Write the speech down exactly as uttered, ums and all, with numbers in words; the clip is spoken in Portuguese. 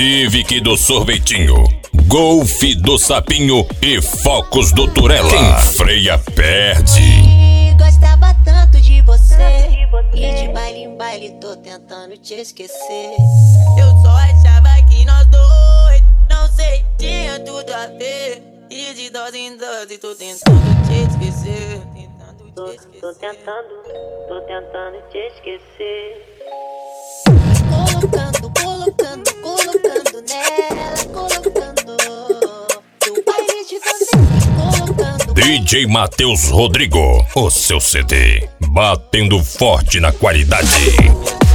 Civic do Sorvetinho, Golf do Sapinho e Focus do Turela. Quem freia perde. Gostava tanto de você, e de baile em baile tô tentando te esquecer. Eu só achava que nós dois, não sei, tinha tudo a ver. E de dose em dose tô tentando te esquecer. Tentando te Tô, esquecer. tô tentando, tô tentando te esquecer. Colocando, colocando, colocando nela, colocando. Do baile de você, colocando. D J Matheus Rodrigo, o seu C D, batendo forte na qualidade.